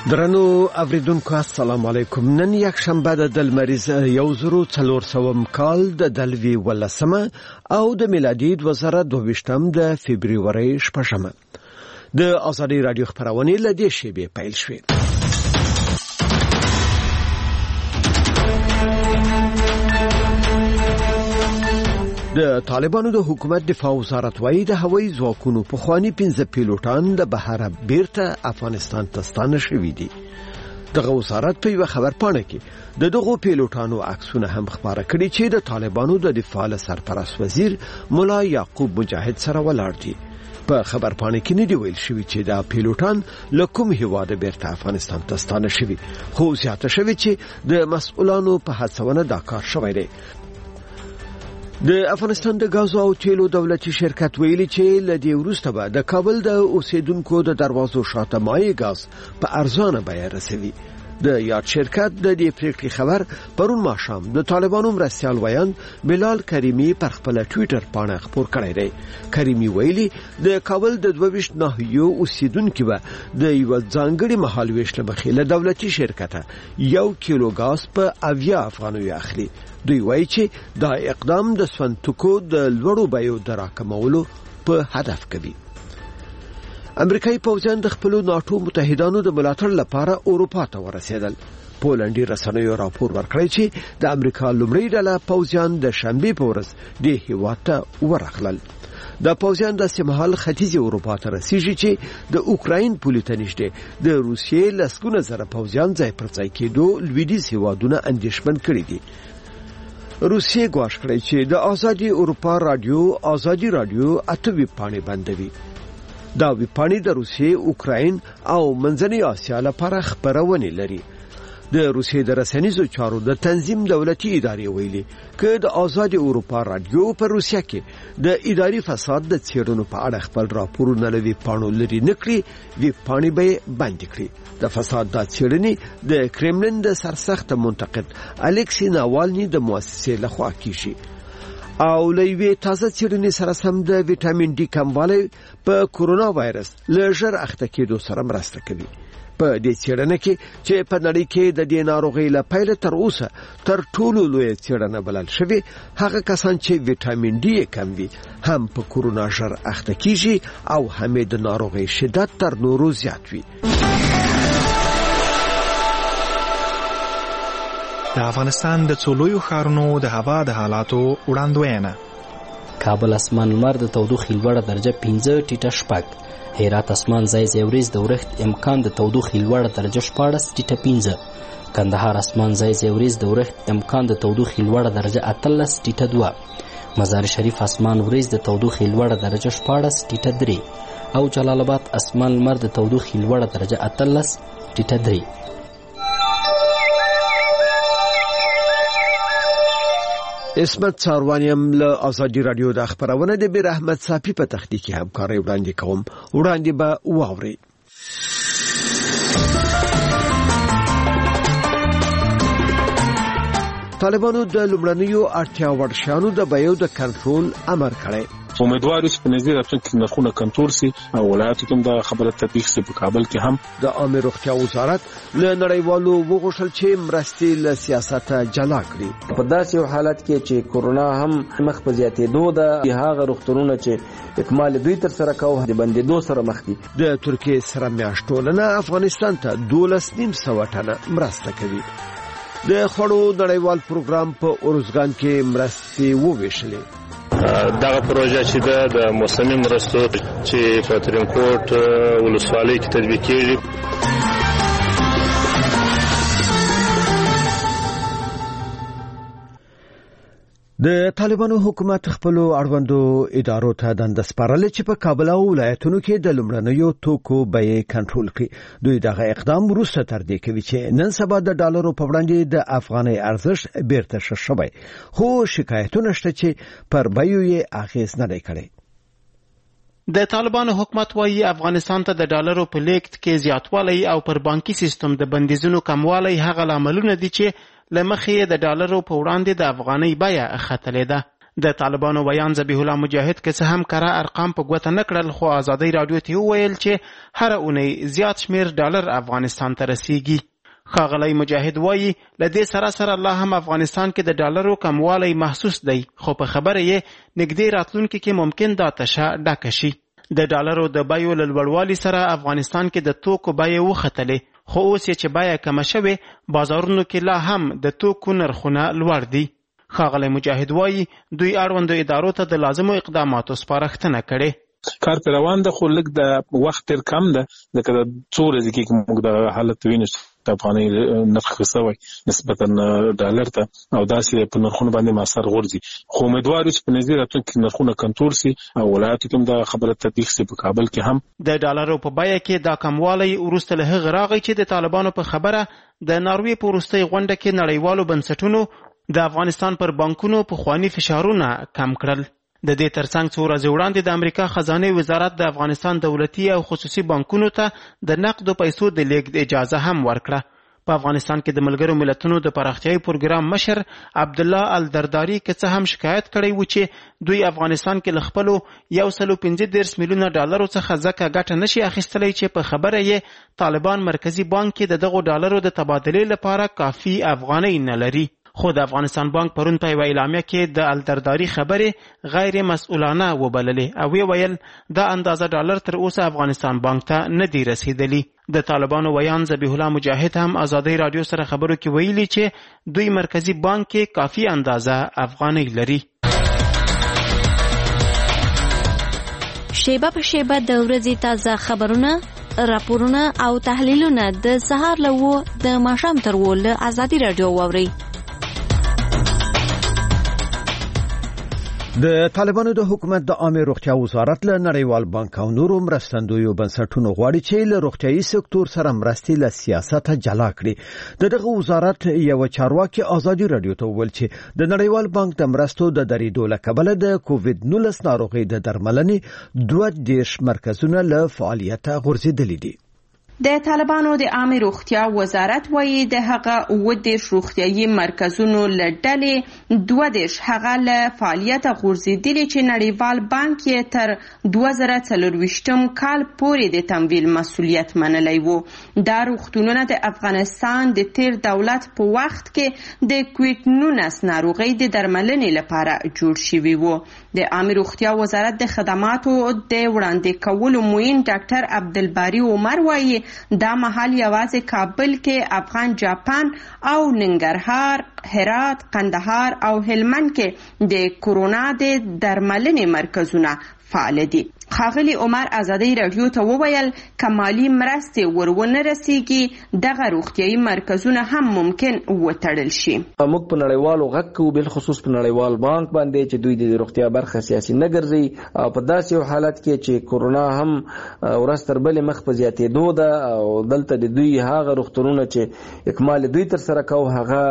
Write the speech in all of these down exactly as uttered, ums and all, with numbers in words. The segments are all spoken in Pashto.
درنو اوریدونکو السلام علیکم. نن یک شنبه د لمریز یو زرو څلور سوم کال د دلوي ولسمه او د میلادي دوه زره دوه ویشتم د فبرवरी شپږمه. د ازادي رادیو خبرونه له دې شیبې پیل شوې. د طالبانو د حکومت دفاع وزارت وايي د هوایي ځواکونو په خواني پنځه پیلوټان د بهر بیرته افغانستان ته ستانه شوي دي. دغه وزارت په یو خبر پاڼه کې د دغو پیلوټانو عکسونه هم خبره کړي چې د طالبانو د دفاع سرپرست وزیر مولا یعقوب مجاهد سره ولاړ دي. په خبر پاڼه کې نه دی ویل شوی چې دا پیلوټان له کوم هیواده بیرته افغانستان ته ستانه شوي، خو زیاته شوی چې د مسؤلانو په هڅونه دا کار شوی دی. د افغانستان د غاز او تیلو دولتي شرکت ویلي چې لدی وروسته به د کابل د اوسیدونکو د دروازو شاته مایع غاز په ارزانه بیه رسوي. د یاد شرکت د دې پریکړې خبر پرون ماښام د طالبانو مرستیال ویان بلال کریمی پر خپل ټوئیټر باندې خبر کړی دی. کریمی ویلي د کابل د دوه ویشت ناحیو اوسیدونکو به د یو ځانګړي مهال ویش له بخیله دولتي شرکت یو کیلو غاز په اویا افغانیو اخلي. دوی وایي چې دا اقدام د سونتکو د لوړو بیو د راکمولو په هدف کوي. امریکایي پوځیان د خپل ناتو متحدانو د ملاتړ لپاره اروپا ته ورسېدل. پولندي رسنیو راپور ورکړی چې د امریکا لومړی ډله پوځیان د شنبې په ورځ د هیواد ته ورغلل. د پوځیان د سیمهال ختیځي اروپا ته رسیږي چې د اوکراین پولې ته نږدې د روسیې لسګونه زره پوځیان ځای پر ځای کېدو لویدیځ هیوادونه اندېښمن کړي دي. روسیې ګواښ کړی چې د ازادي اروپا رادیو ازادي رادیو اته ویبپاڼې بندوي. دا ویبپاڼې د روسیې، اوکراین او منځنۍ اسیا لپاره خبرونه لري. د روسیې د رسنیزو چارو د تنظیم دولتي ادارې ویلي چې د ازادي اروپا رادیو په روسیه کې د اداري فساد د څېړنو په اړه خپل راپورونه لوي پاڼو لري نکړي، ویبپاڼې به بند کړي. د فساد د څېړنې د کرملین د سرسخت منتقد الکسی ناوالني د مؤسسې لخوا کیږي او لوی تازه څېړنې سره سم د وټامین ډي کموالی په کورونا وایرس له ژر اخته کېدو سره مرسته کوي. په دې څېړنه کې چې په نړۍ کې د دې ناروغۍ له پیل تر اوسه تر ټولو لوی څېړنه بلل شوی هغه کسان چې وټامین ډي کم وي هم په کورونا ژر اخته کیږي او هم د ناروغۍ شدت تر نورو زیات وي. د افغانستان د څولویو ښارونو د هوا د حالاتو وړاندوینه. کابل اسمان لمر د تودوخې لوړه درجه پنځه ټیټه شپږ، هرات اسمان ځای ځای وریځ د ورښت امکان د تودوخې لوړه درجه شپاړس ټیټه پنځه، کندهار اسمان ځای ځای وریځ د ورښت امکان د تودوخې لوړه درجه اتلس ټیټه دوه، مزار شریف اسمان وریځ د تودوخې لوړه درجه شپاړس ټیټه درې او جلال آباد اسمان لمر د تودوخې لوړه درجه اتلس ټیټه درې. اسمت څاروانیم له ازادي رادیو د خبرونه د بیر احمد صافي په تخنیکی همکاري وړاندې کوم. وړاندې به واوري. طالبانو د لومړنیو اړتیا وړ شیانو د بیو د کنټرول امر کړی. امیدوار اوس په نږدې راتلونکي کې نرخونه کنټرول شي او ولایتو کې دا خبره تطبیق شي. په کابل کې هم د عامه روغتیا وزارت له نړیوالو وغوښتل چې مرستې له سیاسته جلا کړي. په داسې حالت کې چې کورونا هم مخ په زیاتېدو ده، هغه روغتونونه چې اکمال دوی تر سره کوي د بندېدو سره مخ دي. د ترکیې سره میاشتولنه افغانستان ته دولس نیم سوه ټنه مرسته کوي. د خوړو نړیوال پروګرام په اورزګان کې مرستې وویشلې. دغه پروژه چې د موسمي مرستو چې په ترینکوټ ولسوالۍ کې تطبیق کیږي. د طالبانو حکومت خپل اړوندو ادارو ته دنده سپارلې چې په کابل او ولایتونو کې د لومړنیو توکو بیې کنټرول کړي. دوی دغه اقدام وروسته تر دې کوي چې نن سبا د ډالرو په وړاندې د افغانۍ ارزښت بیرته شوی، خو شکایتونه شته چې پر بیو یې اغیز نه دی کړی. د طالبانو حکومت وايي افغانستان ته د ډالرو په لیږد کې زیاتوالی او پر بانکي سیستم د بندیزونو کموالی هغه لاملونه دي چې لمخې د ډالرو په وړاندې د افغانۍ بیه ختلې ده. د طالبانو ویان ذبیح الله مجاهد که څه هم کره ارقام په ګوته نه کړل، خو ازادۍ راډیو ته وویل چې هره اونۍ زیات شمیر ډالر افغانستان ته رسیږي. ښاغلی مجاهد وایي له دې سره سره لا هم افغانستان کې د ډالرو کموالی محسوس دی، خو په خبره یې نږدې راتلونکي کې ممکن دا تشه ډکه شي. د ډالرو د بیو له لوړوالي سره افغانستان کې د توکو بیې وختلې، خو اوس یې چې بیه کمه شوې بازارونو کې لا هم د توکو نرخونه لوړ دي. ښاغلی مجاهد وایي دوی اړوندو ادارو ته د لازمو اقداماتو سپارښتنه کړې. کار پر روان ده، خو لږ د وخت ډېر کم ده، ځکه د څو ورځې کې موږ د حالت وینو د افغانۍ نرخ ښه شوی نسبتا ډالر ته او داسې په نرخونو باندې مؤثر غورځي. خو امیدوار یو چې په نږدې راتلونکي کې نرخونه کنټرول سي او ولایاتو کې هم دا خبره تطبیق سي. په کابل کې هم د ډالرو په بیه کې دا کموالی وروسته له هغه راغی چې د طالبانو په خبره د ناروې په وروستۍ غونډه کې نړیوالو بنسټونو د افغانستان پر بانکونو پخواني فشارونه کم کړل. د دې ترڅنګ څو ورځې وړاندې د امریکا خزانه وزارت د افغانستان دولتي او خصوصي بانکونو ته د نقدو پیسو د لیږد اجازه هم ورکړه. په افغانستان کې د ملګرو ملتونو د پراختیايي پروګرام مشر عبدالله الدرداري که څه هم شکایت کړی و چې دوی افغانستان کې له خپلو یو سلو پنځه دېرش میلیونه ډالرو څخه ځکه ګټه نشي اخیستلی چې په خبره یې طالبان مرکزي بانک کې د دغو ډالرو د تبادلې لپاره کافي افغانۍ نه لري. خو د افغانستان بانک پرون په یوه اعلامیه کې د الدرداري خبرې غیر مسؤلانه وبللې او ویې ویل دا اندازه ډالر تر اوسه افغانستان بانک ته نه دی رسیدلی. د طالبانو ویان ذبیح الله مجاهد هم ازادۍ راډیو سره خبرو کې ویلي چې دوی مرکزي بانک کې کافي اندازه افغانۍ لري. شیبه په شیبه د ورځې تازه خبرونه، راپورونه او تحلیلونه د سهار له اوه د ماښام تر اوه له ازادۍ راډیو واورئ. د طالبانو د حکومت د عامه روغتیا وزارت له نړیوال بانک او نورو مرستندویو بنسټونو غواړي چې له روغتیايي سکتور سره مرستې له سیاست جلا کړي. د دغه وزارت یو چارواکي ازادي راډیو ته وویل چې د نړیوال بانک د مرستو د درېدو له کبله د کووډ نولس ناروغۍ د درملنې دوه دېرش مرکزونه له فعالیته غورځېدلي دي. د طالبانو د عامه روغتیا وزارت وایي د هغه اووه دېرش روغتیايي مرکزونو له ډلې دوه دېرش هغه له فعالیته غورځېدلي چې نړیوال بانک یې تر دوه زره څلرویشتم کال پورې د تمویل مسؤلیت منلی و. دا روغتونونه د افغانستان د تیر دولت په وخت کې د کووډ نولس ناروغۍ د درملنې لپاره جوړ شوي وو. د عامه روغتیا وزارت د خدماتو د وړاندې کولو معین ډاکټر عبدالباري عمر وایي دا مهال یوازې کابل کې افغان جاپان او ننګرهار، هرات، قندهار او هلمند کې د کورونا د درملنې مرکزونه فعال دي. ښاغلي عمر ازادۍ راډیو ته وویل که مالي مرستې ور ونه رسیږي دغه روغتیايي مرکزونه هم ممکن وتړل شي. موږ په نړیوالو غږ کوو، بالخصوص په نړیوال بانک باندې چې دوی د روغتیا برخه سیاسي نه ګرځي او په داسې یو حالت کې چې کورونا هم ورځ تر بلې مخ په زیاتېدو ده او دلته د دوی هغه روغتونونه چې اکمال دوی تر سره کوو هغه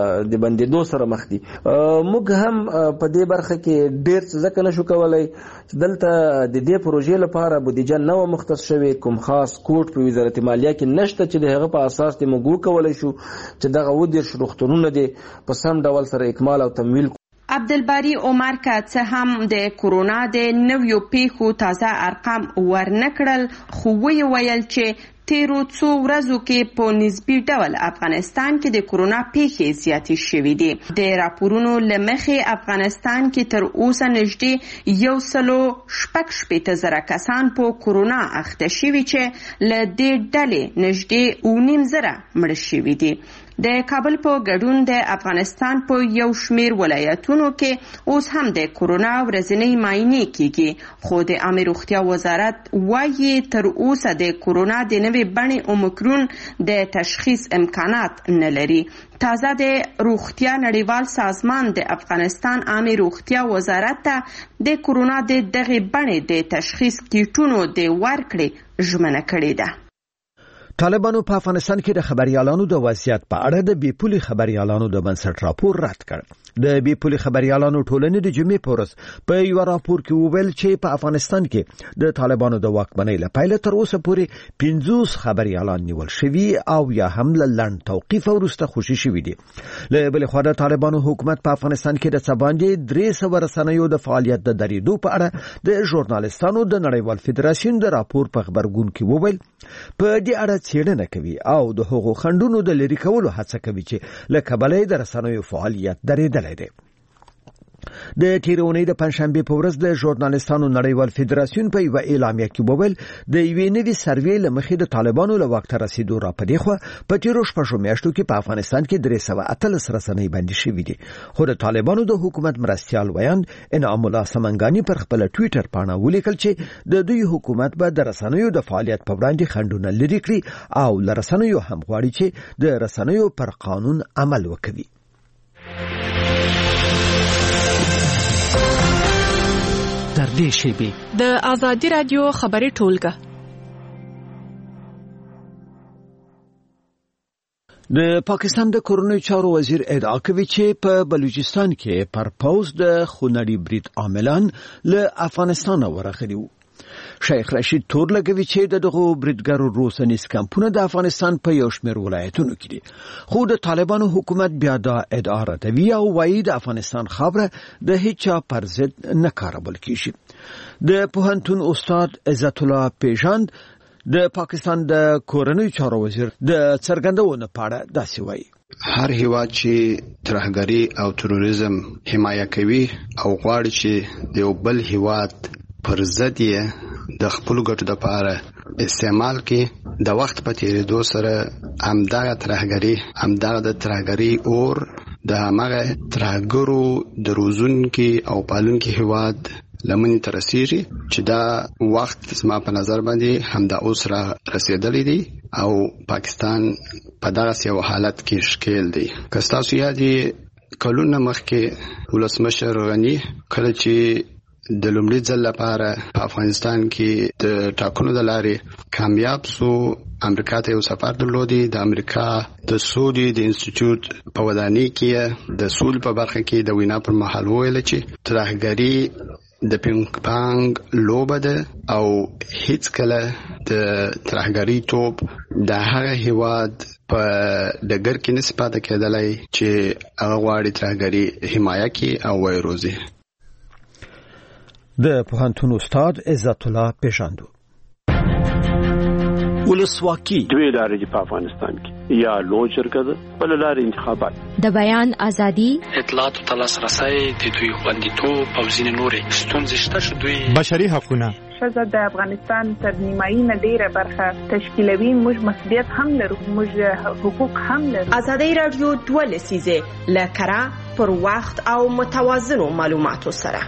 د بندېدو سره مخ دي. موږ هم په دې برخه کې ډېر څه ځکه نشو کولی چې دلته د دې پروژې لپاره بودیجه نه و مختص شوی، کوم خاص کوټ په وزارت مالیه کې نشته چې د هغه په اساس د موږ وکولی شو چې دغه اووه دېرش روغتونونه دي په سم ډول سره اکمال او تمویل. عبدالباري عمر که څه هم د کورونا د نویو پیښو تازه ارقام ورنکړل، خو ویې ویل چې تیرو څو ورځو کې په نسبي ډول افغانستان کې د کورونا پیښې زیاتې شوې دي. د راپورونو له مخې افغانستان کې تر اوسه نږدې یو سلو شپږ شپېته زره کسان په کورونا اخته شوي چې له دې ډلې نږدې اوه نیم زره مړه شوي دي. د کابل په ګډون د افغانستان په یو شمیر ولایتونو کې اوس هم د کورونا ورځنۍ معاینې کیږي، خو د عامه روغتیا وزارت وایي تر اوسه د کورونا د نوې بڼې اومیکرون د تشخیص امکانات نه لري. تازه د روغتیا نړیوال سازمان د افغانستان عامه روغتیا وزارت ته د کورونا د دغې بڼې د تشخیص کیټونو د ورکړې ژمنه کړې ده. طالبانو په افغانستان کې د خبريالانو د وضعیت په اړه د بیپولي خبريالانو د بنسټ راپور رد کړ. د بي پولي خبريالانو ټولنې د جمعې په ورځ په یو راپور کې وویل چې په افغانستان کې د طالبانو د واکمنۍ لپاره تر اوسه پورې پنځوس خبريالان نیول شوي او یا هم لړن توقيف ورسته خوشي شوي دي. له بل خوا د طالبانو حکومت په افغانستان کې د سباندې درې سوه رسنیو د فعالیت د درېدو په اړه د ژورنالستانو د نړیوال فدراسیون د راپور په خبرګون کې وویل په دې اړه څېړنه کوي او د حقوق خنډونو د لري کولو هڅه کوي چې له کبله د رسنیو فعالیت درېدل. د تیرونې د پنځشنبه په ورځ د ژورنالستانو نړیوال فدراسیون په یو اعلامیه کې وویل د یوې نوې سروې لمخې د طالبانو له وخت رسیدو را پدې خو په تیرو شپږو میاشتو کې په افغانستان کې درې سوه اتلس رسنۍ بندي شوې دي. خو د طالبانو د حکومت مرستيال ویاند انعام الله سمنګانی پر خپل ټوئیټر باندې ولیکل چې د دوی حکومت به د رسنیو د فعالیت په وړاندې خنډونه لري کړي او ل رسنیو هم غواړي چې د رسنیو پر قانون عمل وکړي. در دې شیبې د آزادي رادیو خبري ټولګه د پاکستان د کورنۍ چارو وزیر ادعا کوي چې په بلوچستان کې پر پوز د خونړي برید عاملان له افغانستان ورغلي وو. شیخ رشید تور لګوي چې دغه بریدګرو روسنیز کمپونه د افغانستان په یو شمېر ولایتونو کې دي. خو د طالبانو حکومت بیا دا ادعا ردوي او وایي د افغانستان خبره د هیڅ پر ضد نه کارول کیږي. د پوهنتون استاد عزت الله پیژاند د پاکستان د کورنۍ چارو وزیر د څرګندونې په اړه داسې وایي: هر هیواد چې ترهګري او تروریزم حمایه کوي او غواړي چې د یو بل هیواد پر ضد یې د خپل ګټو لپاره استعمال کړي، د وخت په تیریدو سره همدغه ترهګري همدغه د ترهګري اور د هغه ترهګرو د روزونکي او پالونکي هیواد لمنې ته رسیږي چې دا وخت زما په نظر باندې همدا اوس را رسیدلی دی او پاکستان په دغه یو حالت کې ښکیل دی. که ستاسو یادي کلونه مخکې ولسمشر غني کله چې د لومړي ځل لپاره په افغانستان کې د ټاکنو د لارې کامیاب سو، امریکا ته یو سفر درلودي. د امریکا د سولې د انسټیټیوټ په ودانۍ کې د سولې په برخه کې د وینا پر مهال ویل چې ترهګري د پینګ پانګ لوبه ده او هیڅ کله د ترهګري توپ د هغه هیواد په دګر کې نسبت کېدلای چې هغه غواړي ترهګري حمایه کوي او وایروزي. د پوهنتون استاد عزت الله پیژاندو ولسواکي دوی لارې په افغانستان کې یا لو جرګه ده بل لارې انتخابات د بیان ازادي اطلاعات او تلاسرسي د دوی خوندیتوب او ځینې نورې ستونزې شته چې دوی بشري حقوقونه ښځه د افغانستان تر نیمایي نه ډیره برخه تشکیلوي. موږ مسؤلیت هم لرو، موږ حقوق هم لرو. ازادي رادیو دوه لسیزه لکرا پر وخت او متوازنو معلوماتو سره.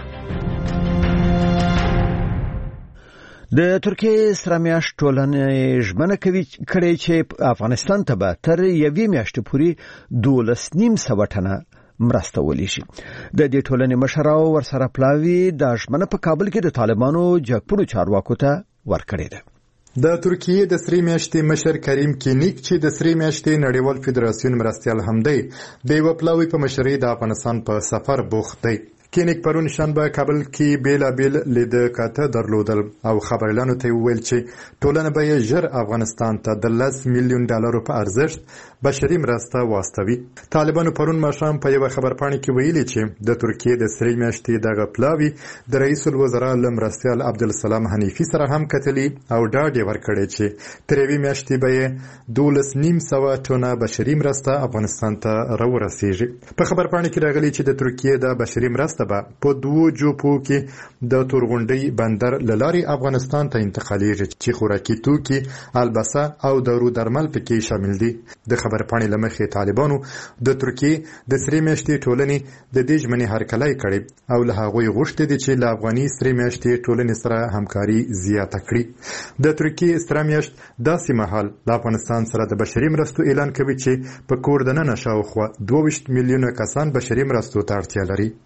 د ترکیه سره میاشت ټولنې ژمنه کوي کړي چې افغانستان ته به تر یوې میاشتې پورې دولس نیم سوه ټنه مرسته ولشي. د دې ټولنې مشراو ورسره پلاوي د ژمنه په کابل کې د طالبانو جګپړو چارواکو ته ورکړې ده. د ترکیه د سری میاشتې مشر کریم کینیک چې د سری میاشتې نړیوال فدراسیون مرستيال هم دی د یو پلاوي په مشرۍ د افغانستان په سفر بوخت دی. کینیک پرون شنبه کابل کې بیلا بیل لید کاته درلودل او خبرلانو ته ویل چې ټولنه به ژر افغانستان ته د لس میلیون ډالرو په ارزښت بشري مرسته واستوي. طالبانو پرون ماښام په یو خبرپاڼه کې ویلي چې د ترکیه د سری میاشتې دغه پلاوي د رئیس الوزرا لمرستيال عبدالسلام حنیفي سره هم کتلی او ډاډ ورکړی چې تر یوې میاشتې به دولس نیم سوه ټنه بشري مرسته افغانستان ته راورسیږي. په خبرپاڼه کې راغلي چې د ترکیه د بشري مرسته په دوو جوپو کې د تورغونډۍ بندر لاري افغانستان ته انتقالېږي چې خوراکي توکي، البسه او دارو درمل پکې شامل دي. د خبرپاڼې لمخې طالبانو د ترکیه د سری میاشتې ټولنې د دې ژمنې هرکلی کړی او له هغوی غوښتي دي چې له افغاني سری میاشتې ټولنې سره همکاري زیاته کړي. د ترکیه سری میاشت داسې مهال د افغانستان سره د بشري مرستو اعلان کوي چې په کور دننه شاوخوا دوه ویشت میلیونه کسان بشري مرستو ته اړتیا لري. د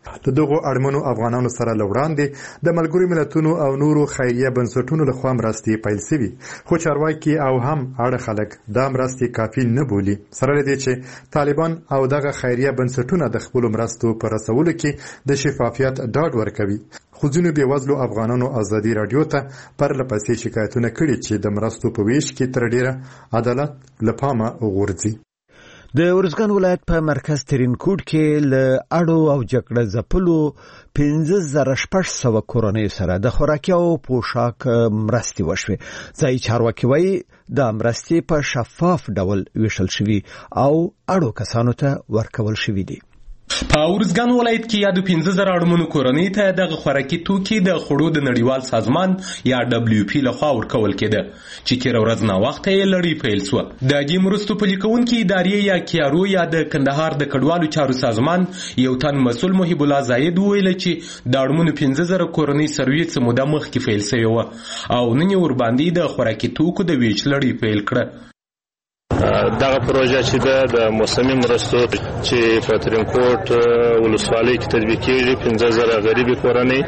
دغو اړمنو افغانانو سره له وړاندې د ملګرو ملتونو او نورو خیریه بنسټونو لخوا مرستې پیل شوي، خو چارواکي او هم اړه خلک دا مرستې کافي نه بولي، سره له دې چې طالبان او دغه خیریه بنسټونه د خپلو مرستو په رسولو کې د شفافیت ډاډ ورکوي. خو ځینو بېوزلو افغانانو ازادي راډیو ته پرله پسې شکایتونه کړي چې د مرستو په ویش کې تر ډیره عدالت له پامه غورځي. د ارزګان ولایت په مرکز ترینکوټ کې له اړو او جګړه ځپلو پنځه زره شپږ سوه کورنیو سره د خوراکي او پوشاک مرستې وشوې. ځایي چارواکي وایي دا مرستې په شفاف ډول ویشل شوي او اړو کسانو ته ورکول شوي دي. په ارزګان ولایت کې یادو پنځه زره اړمنو کورنۍ ته دغه خوراکي توکي د خوړو د نړیوال سازمان یا دبلیو پی لخوا ورکول کېده چې تېره ورځ ناوخته یې لړۍ پیل شوه. د دې مرستو پلي کوونکي ادارې یا کیارو یا د کندهار د کډوالو چارو سازمان یو تن مسؤل محب الله زاید وویل چې د اړمنو پنځه زره کورنۍ سروې څه موده مخکې پیل شوې وه او نن یې ورباندې د خوراکي توکو د ویش لړۍ پیل کړه. دغه پروژه چې ده د موسمي مرستو چې په ترینکوټ ولسوالۍ کې تطبیق کېږي، پنځه زره غریبې کورنۍ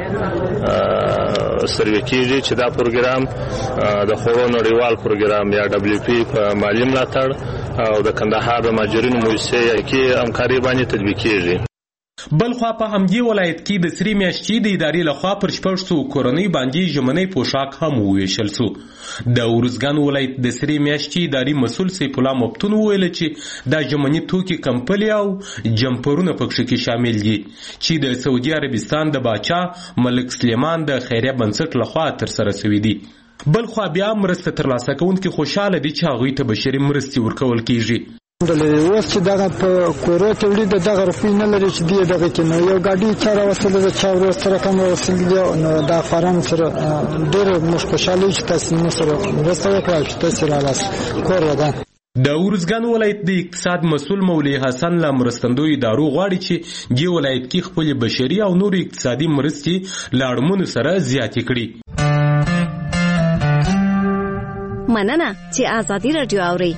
سروې کېږي چې دا پروګرام د خوړو نړیوال پروګرام یا دبلیو پی په مالي ملاتړ او د کندهار د مهاجرینو موسسې کې همکاري باندې تطبیق کېږي. بلخوا په همدې ولایت کې د سرې میاشتې د ادارې لخوا پر شپږ سوه کورنۍ باندې ژمنی پوشاک هم وویشل سو. د ارزګان ولایت د سرې میاشتې ادارې مسؤل سیف الله مفتون وویل چې دا ژمني توکي کمپلې او جمپرونه پکښې کې شامل دي چې د سعودي عربستان د باچا ملک سلیمان د خیریه بنسټ لخوا ترسره شوي دي. بلخوا بیا مرسته ترلاسه کوونکي خوشحاله دي چې هغوی ته بشري مرستې ورکول کیږي. اوس چې دغه په کورو تولید دغه روپۍ نه لري چې دی دغه کې نو یو ګاډي چاره وسله د چا ورو سره کوم وسیله نو دا فارم سره ډېر مش خوشاله چې تاسو نو سره ورسته وکړئ چې تاسو رالاس کور ودا. د ارزګان ولایت د اقتصاد مسؤل مولوی حسن لا مرستندوی دارو غواړي چې دی ولایت کې خپل بشري او نور اقتصادي مرستې لاړمنو سره زیاتې کړي. مننه چې آزادي رادیو اوري.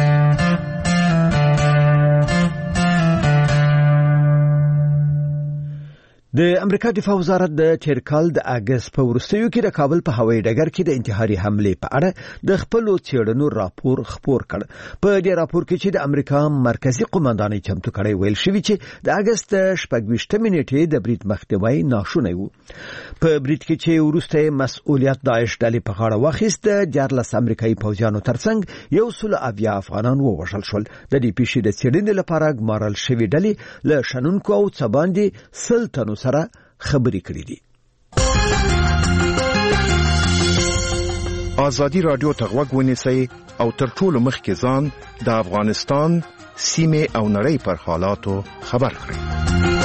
د امریکا دفاع وزارت د تیر کال د اگست په وروستیو کې د کابل په هوایي ډګر کې د انتحاري حملې په اړه د خپلو څېړنو راپور خپور کړ. په دې راپور کې چې د امریکا مرکزی قوماندانۍ چمتو کړی ویل شوی چې د اگست شپږ ویشتمې نیټې د برید مخنیوی ناشونی و. په برید کې چې وروسته مسؤلیت داعش ډلې په غاړه واخیست، دیارلس امریکایي پوځیانو ترڅنګ یو سل اویا افغانان ووژل شول. د دې پیښې د څېړنې لپاره ګمارل شوې ډلې له شنونکو او څه باندې سل تنو سره خبرې کړې دي. آزادي رادیو ته غوږ ونیسئ او تر ټولو مخکې ځان د افغانستان سیمه او نړۍ پر حالاتو خبر کړئ.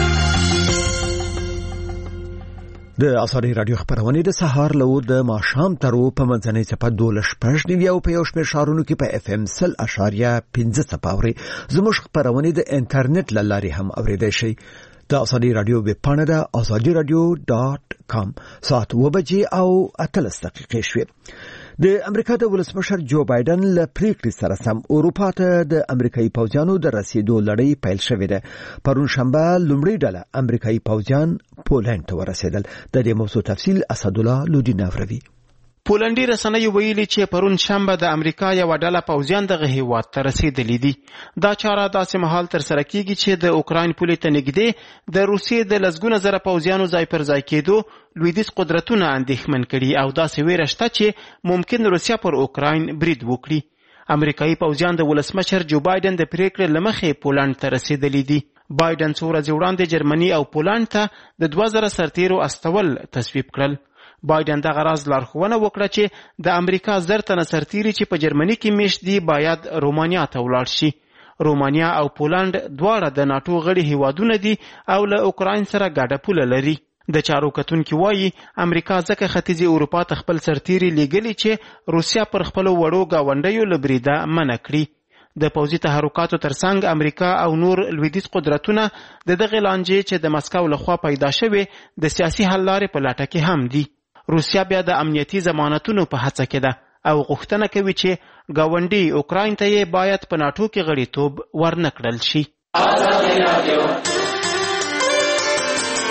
د آزادي رادیو خبرونه د سهار له د ماښام تر په منځنۍ څپه دولس شپږ نیوي او په یو شمېر ښارونو کې په اف ام سل اشاریه پنځه څپه اوري. زموږ خبرونه د انټرنیټ له لارې هم اوریدای شئ. د آزادي رادیو ویب پاڼه ده آزادي رادیو ډاټ کام. ساعت اوه بجې او اتلس دقیقې شوې. د امریکا د ولسمشر جو بایدن له پریکړې سره سم اروپا ته د امریکایي پوځیانو د رسیدو لړۍ پیل شوې ده. پرون شنبه لومړی ډله امریکایي پوځیان پولند ته ورسېدل. د دې موضوع تفصیل اسدالله لودین اوري. پولندي رسنیو ویلي چې پرون شنبه د امریکا یو ډله پوځیان دغه هیواد ته رسیدلي دي. دا چاره داسې مهال تر سره کیږي چې د اوکراین پولې ته نږدې د روسیې د لسګونه زره پوځیانو ځای پر ځای کېدو لویدیځ قدرتونه اندېښمن کړي او داسې ویره شته چې ممکن روسیه پر اوکراین برید وکړي. امریکایي پوځیان د ولسمشر جو بایدن د پریکړې له مخې پولند ته رسیدلي دي. بایدن څو ورځې وړاندې جرمني او پولند ته د دوه زره سرتیرو استول تصویب کړل. بایدن دغه راز لارښوونه وکړه چې د امریکا زر تنه سرتیري چې په جرمني کې میشت دي باید رومانیا ته ولاړ شي. رومانیا او پولند دواړه د ناټو غړي هیوادونه دي او له اوکراین سره ګډه پوله لري. د چارو کتونکي وایي امریکا ځکه ختیځې اروپا ته خپل سرتیري لیږلي چې روسیه پر خپلو وړو ګاونډیو له بریده منع کړي. د پوځي تحرکاتو ترڅنګ امریکا او نور لویدیځ قدرتونه د دغې لانجې چې د مسکو لخوا پیدا شوې د سیاسي حل لارې په لټه کې هم دي. روسیا بیا د امنیتي ضمانتونو په هڅه کې ده او غوښتنه کوي چې ګاونډي اوکراین ته یې باید په ناټو کې غړیتوب ورنکړل شي.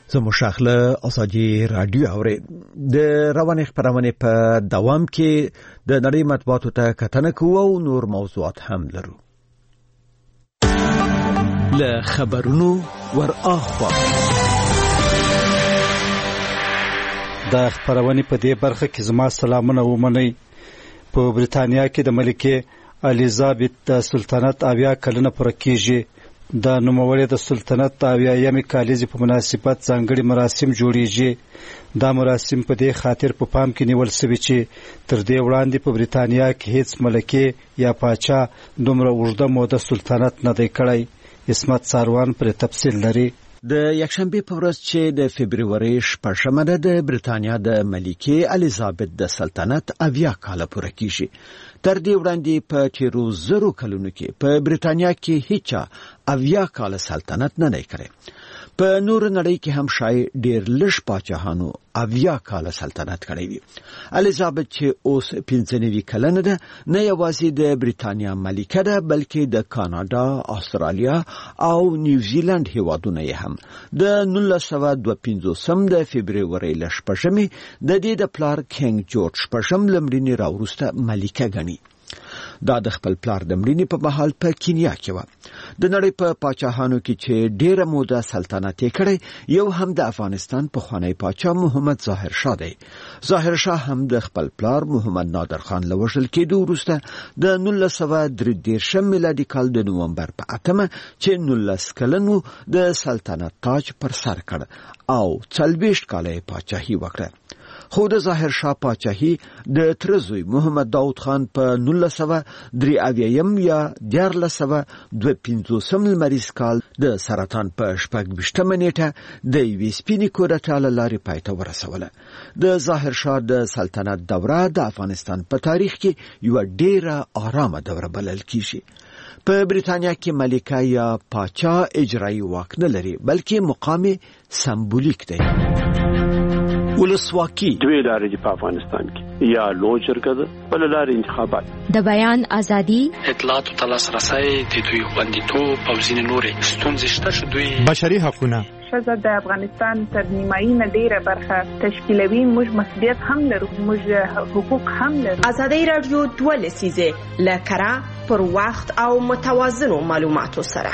زمو شاخله ازادي رادیو اوري د رواني خبرونه په دوام کې د نړۍ مطبوعاتو ته کتنه کوو او نور موضوعات هم لرو. له خبرونو ور اخوا د خبرونه په دې برخه کې زما سلامونه ومنئ. په بریتانیا کې د ملکه الیزابت سلطنت اویا کلنه پوره کیږي. د نوموړي د سلطنت اویایمې کالیزې په مناسبت ځانګړي مراسم جوړیږي. دا مراسم په دې خاطر په پام کې نیول شوي چې تر دې وړاندې په بریتانیا کې هیڅ ملکې یا پاچا دومره اوږده موده سلطنت نه دی کړی. اسمت ساروان پر تفصیل لري. د یکشنبه په ورځ چې د فبرवरी شپږمه ده د بریتانیا د ملکه الیزابت د سلطنت اویا کاله پوره کیږي. تر دې وړاندې په تیرو زرو کلونو کې په بریتانیا کې هیڅ اویا کاله سلطنت نه دی کړی. په نور نړۍ کې هم شاید ډیر لږ پاچاهانو اویا کاله سلطنت کړی وي. الیزابت چې اوس پنځه نوي کلنه ده نه یوازې د بریتانیا ملکه ده بلکې د کاناډا، استرالیا او نیوزیلند هیوادونه یې هم د نولس سوه دوه پنځوسم د فبرवरी ل شپږمې د دې د پلار کینګ جورج شپږم لمړنی راوروسته ملکه ګڼي. دا د خپل پلار د مړینې په مهال په کینیا کې و. د نړۍ په پاچاهانو کې چې ډیره موده سلطنت یې کړی یو هم د افغانستان پخوانی پاچا محمد ظاهر شاه دی. ظاهر شاه هم د خپل پلار محمد نادر خان له وژل کېدو وروسته د نولس سوه درې دېرشم میلادي کال د نومبر په اتمه چې نولس کلن و د سلطنت تاج پر سر کړ او څلوېښت کاله یې پاچاهي وکړه. خو د ظاهر شاه پاچاهي د ترزوی محمد داود خان په نولس سوه درې اویایم یا دیارلس سوه دوه پنځوسم لمریز کال د سرطان په شپږ ویشتمه نیټه د یوې سپینې کورټې له لارې پای ته ورسوله. د ظاهر شاه د سلطنت دوره د افغانستان په تاریخ کې یوه ډیره آرامه دوره بلل کیږي. په بریتانیا کې ملکه یا پاچا اجرایي واک نه لري بلکې مقام سمبولیک دی. ولسواکي دوی لارې په افغانستان کې یا لوی جرګه ده بل لارې انتخابات د بیان ازادي اطلاعات او لاسرسي د دوی خوندیتوب او ځینې نورې ستونزې شته چې دوی بشري حقوقونه ښځه د افغانستان تر نیمایي نه ډیره برخه تشکیلوي. موږ مسؤلیت هم لرو، موږ حقوق هم لرو. ازادي رادیو دوه لسیزه لکرا پر وخت او متوازنو معلوماتو سره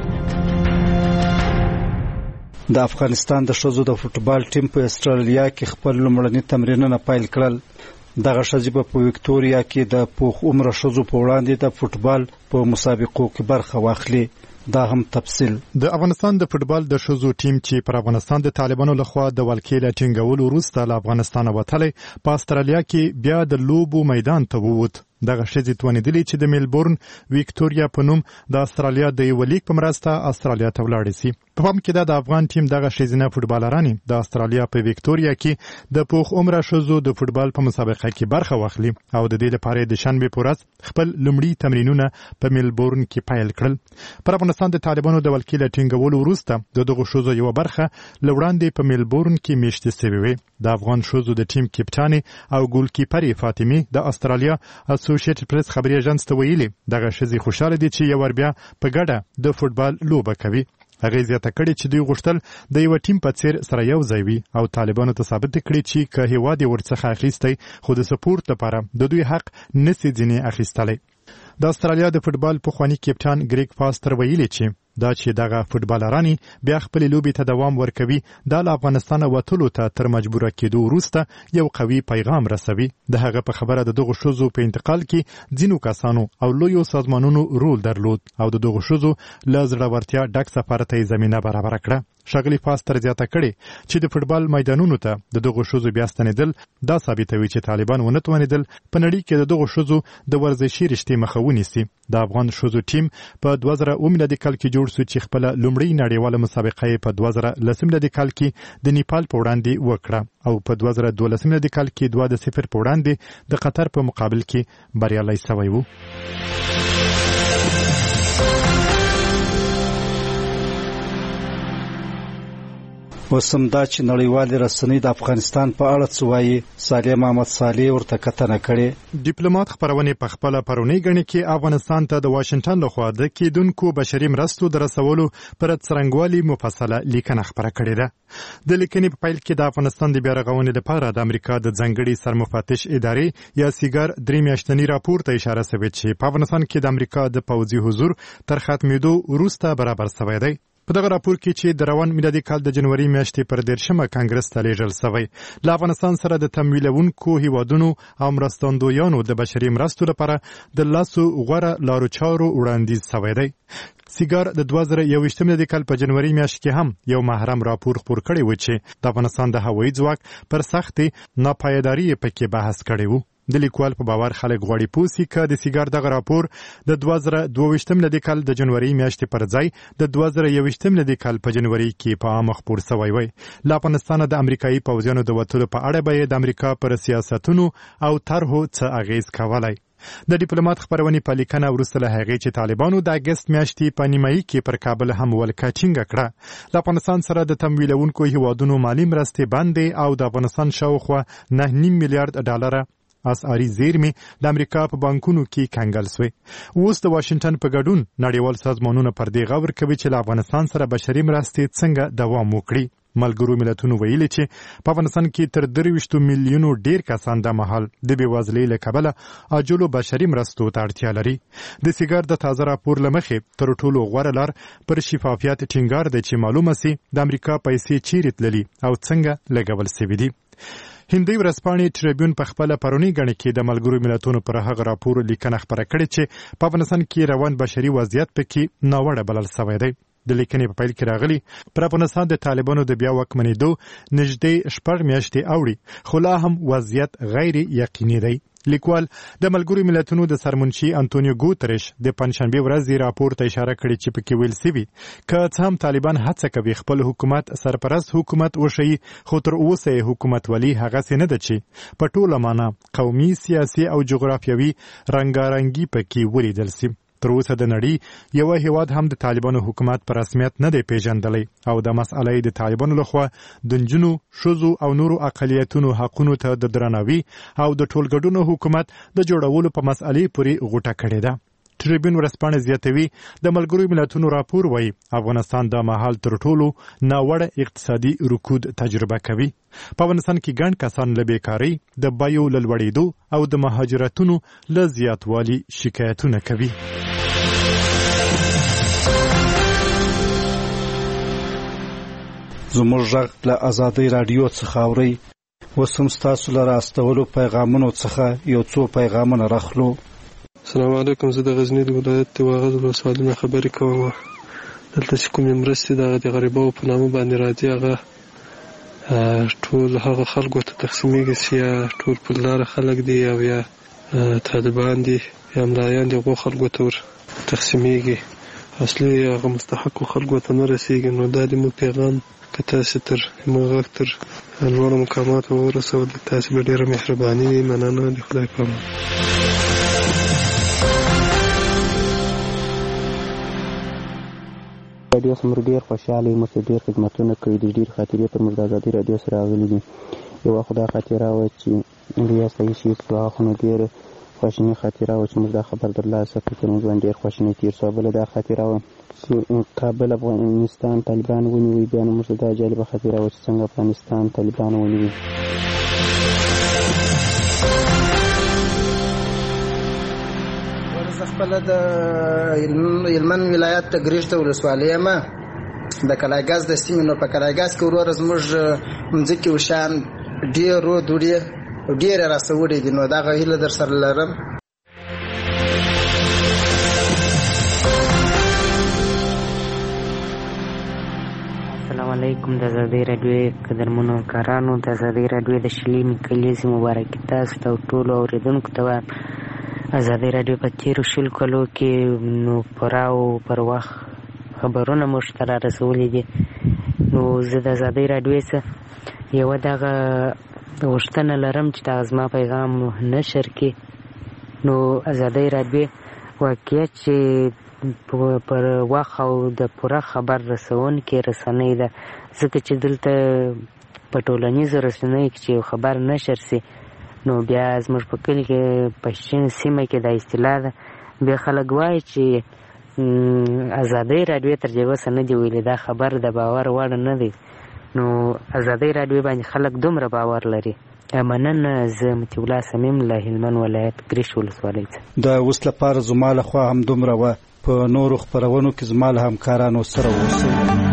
د افغانستان د ښځو د فوټبال ټیم په استرالیا کې خپل لومړني تمرینونه پیل کړل. دغه ښځې په وکټوریا کې د پوخ عمر ښځو په وړاندې د فوټبال په مسابقو کې برخه واخلي. دا هم تفصیل. د افغانستان د فوټبال د ښځو ټیم چې پر افغانستان د طالبانو لخوا د ولکې له ټینګولو وروسته له افغانستان وتلی په استرالیا کې بیا د لوبو میدان ته ووت. دغه ښځې توانېدلې چې د میلبورن ویکټوریا په نوم د استرالیا د یو لیګ په مرسته استرالیا ته ولاړې سي. په پام کې د افغان ټیم دغه ښځینه فوټبالرانې د استرالیا په ویکټوریا کې د پوخ عمره ښځو د فوټبال په مسابقه کې برخه واخلي او د دې لپاره د شنبې په ورځ خپل لومړي تمرینونه په میلبورن کې پیل کړل. پر افغانستان د طالبانو د ولکې له ټینګولو وروسته د دغو ښځو یوه برخه له وړاندې په میلبورن کې میشتې سوې وې. د افغان ښځو د ټیم کپټانې او ګولکیپرې فاطمې د استرالیا اسوسییټډ پریس خبري ایجنس ته ویلي دغه ښځې خوشاله دي چې یو ور بیا په ګډه د فوټبال لوبه کوي. هغه زیاته کړي چې دوی غوښتل د یو ټیم په څیر سره یو ځای وي او طالبانو ته ثابت کړي چې که هیواد یې ورڅخه اخیستی خو د سپورت لپاره د دوی حق نسي ځینې اخیستلی. د استرالیا د فوټبال پخوانی کپټان ګریګ فاستر ویلي چې دا چې دغه فوټبالرانې بیا خپل لوبي ته دوام ورکوي دا له افغانستان وتلو ته تر مجبوره کېدو وروسته یو قوي پیغام رسوي. د هغه په خبره د دغو ښځو په انتقال کې ځینو کسانو او لویو سازمانونو رول درلود او د دغو ښځو له زړورتیا ډک سفر ته یې زمینه برابره کړه. ښاغلي فاستر زیاته کړې چې د فوټبال میدانونو ته د دغو ښځو بیا ستنېدل دا ثابتوي چې طالبان ونه توانېدل په نړۍ کې د دغو ښځو د ورزشي رشتې مخه ونیسي. د افغان ښځو ټیم په دوه زره اووه میلادي کال کې جوړ شو چې خپله لومړۍ نړیواله مسابقه یې په دوه زره لس میلادي کال کې د نیپال په وړاندې وکړه او په دوه زره دولس میلادي کال کې دوه د صفر په وړاندې د قطر په مقابل کې بریالی شوی و. اوس هم دا چې نړیوالې رسنۍ د افغانستان په اړه څه وایي. سالم احمد صالح ورته کتنه کړې. ډیپلوماټ خبرونه په خپل پرونی غني کې افغانستان ته د واشنگټن لخوا د کېدونکو بشري مرستو د رسولو پر څرنګوالي مفصله لیکنه خبره کړې ده. د لیکنې په پیل کې د افغانستان د بیا رغونې لپاره د امریکا د ځنګړي سرمفتش ادارې یا سیګار درې میاشتنی راپور ته اشاره شوې چې په افغانستان کې د امریکا د پوځي حضور تر ختمېدو وروسته برابر شوی دی. په دغه راپور کې چې د روان میلادي کال د جنوري میاشتې پر دیرشمه کانګرس ته لیږل شوی، له افغانستان سره د تمویلونکو هیوادونو او مرستندویانو د بشري مرستو لپاره د لاسو غوره لارو چارو وړاندیز شوی دی. سیګار د دوه زره یوویشتم میلادي کال په جنوري میاشت کې هم یو محرم راپور خپور کړی و چې د افغانستان د هوایي ځواک پر سختې ناپایداري پکې بحث کړی و. د لیکوال په باور خلک غواړي پوسی که د سیګار دغه راپور د دوه زره دوه میلادي کال د جنوري میاشتې پر ځای د دوه زره یوویشتم میلادي کال په جنوري کې په عامه خپور شوی وای. له افغانستانه د امریکایي پوځیانو د وتلو په اړه به د امریکا پر سیاستونو او طرحو څه اغیز کولای. د ډیپلوماټ خبرونه په لیکنه وروسته له هغې چې طالبانو د اګست میاشتې په نیمایي کې پر کابل هم ولکه ټینګه کړه، له افغانستان سره د تمویلونکو هیوادونو مالي مرستې بندې او د افغانستان شاوخوا نه نیم میلیارډ ډالره اسعاري زیرمې د امریکا په بانکونو کې کنګل شوې. اوس د واشنگټن په ګډون نړیوال سازمانونه پر دې غور کوي چې له افغانستان سره بشري مرستې څنګه دوام وکړي. ملګرو ملتونو ویلي چې په افغانستان کې تر درویشتو میلیونو ډیر کسان د مهال د بېوزلۍ له کبله عاجلو بشري مرستو ته اړتیا لري. د سیګار د تازه راپور له مخې تر ټولو غوره لار پر شفافیت ټینګار دی چې معلومه سي د امریکا پیسې چیرې تللي او څنګه لګول سوي دي. هندي ورځپاڼې ټریبیون په خپله پرونی غڼې کې د ملګرو ملتونو پر هغه راپور لیکنه خپره کړې چې په افغانستان کې روان بشري وضعیت پکې ناوړه بلل شوی دی. د لیکنې په پیل کې راغلي پر افغانستان د طالبانو د بیا واکمنېدو نږدې شپږ میاشتې اوړي، خو لا هم وضعیت غیر یقیني دی. لیکوال د ملګرو ملتونو د سرمنشي انټونیو ګوتریش د پنځشنبه ورځې راپور ته اشاره کړې چې پکې ویل سوي که څه هم طالبان هڅه کوي خپل حکومت سرپرست حکومت وشي، خو تر اوسه حکومت ولی هغه نه ده چې په ټوله معنا قومي، سیاسي او جغرافیوي رنګارنګي پکې ولیدل سي. تر اوسه د نړۍ یو هیواد هم د طالبانو حکومت په رسمیت نه دی پیژندلی او د مسئلې د طالبانو لخوا د نجونو، ښځو او نورو اقلیتونو حقونو ته د درناوي او د ټولګډون حکومت د جوړولو په مسئلې پورې غوټه کړې ده. ټریبیون ورځپاڼه زیاتوي د ملګرو ملتونو راپور وایي افغانستان د مهال تر ټولو ناوړه اقتصادي رکود تجربه کوي. په افغانستان کې ګڼ کسان له بیکارۍ، د بیو له لوړېدو او د مهاجرتونو له زیاتوالي شکایتونه کوي. زموږ غږ له ازادۍ راډیو څخه اورئ. اوس هم ستاسو له راستولو پیغامونو څخه یو څو پیغامونه راخلو. السلام علیکم، زه د غزني د ولایت د واغظ ولسوالۍ نه خبرې کوم. دلته چې کومې مرستې دغه د غریبو په نامه باندې راځي هغه ټول هغه خلکو ته تقسیمیږي چې یا ټول پولداره خلک دي او یا طالبان دي یا ملایان دي، هغو خلکو ته ور تقسیمیږي، اصلي هغه مستحقو خلکو ته نه رسیږي. نو دا د موږ پیغام که تاسې تر موږ غږ تر لوړو مقاماتو ورسول، تاسې به ډېره مهرباني وي. مننه، د خدای په امان. رادیو سمر ډېر خوشحاله یم چې ډېر خدمتونه کوي. د ډېر خاطرې تر موږ د ازادي رادیو سره راغلي دي. یوه خو دا خاطره وه چې ریا صحیح شي هغه خو نو ډېر خواشیني خاطره وه چې موږ دا خبر ترلاسه کړو چې موږ باندې ډېر خواشیني تېر شو. بله دا خاطره وه چې کابل افغانستان طالبان ونیوي. بیا نو موږ دا جالبه خاطره وه چې څنګه افغانستان طالبان ونیوي. زه خپله د هلمند ولایت د ګریش د ولسوالۍ یم، د کلاګاز د سیمې. نو په کلاګاز کې وروره زموږ مځکې وشیان ډېرو دوړې ډېرې راسوړې دي. نو دغه هیله در سره لرم. السلام علیکم. د ازادۍ راډیو قدرمنو کارانو، د ازادۍ راډیو د شلمې کلیزې مبارکي تاسو ته او ټولو اورېدونکو ته وایم. ازادۍ راډیو په تېرو شلو کلو کې نو پوره او پر وخت خبرونه موږ ته را رسولي دي. نو زه د ازادۍ راډیو څخه یوه دغه غوښتنه لرم چې دغه زما پیغام نشر کړي. نو ازادۍ راډیو واقعیت چې پر وخت او د پوره خبر رسونکې رسنۍ ده، ځکه چې دلته په ټولنیزو رسنیو کې چې خبر نشر سي نو بیا زموږ په کلي کې په شین سیمه کې دا اصطلاح ده، بیا خلک وایي چې ازادۍ راډیو تر دې اوسه نه دي ویلي، دا خبر د باور وړ نه دی. نو ازادۍ راډیو باندې خلک دومره باور لري. مننه. زه مطیع الله صمیم له هلمند ولایت ګریش ولسوالۍ څخه. د اوس لپاره زما لخوا همدومره وه. په نورو خپرونو کې زما له همکارانو سره اوسئ.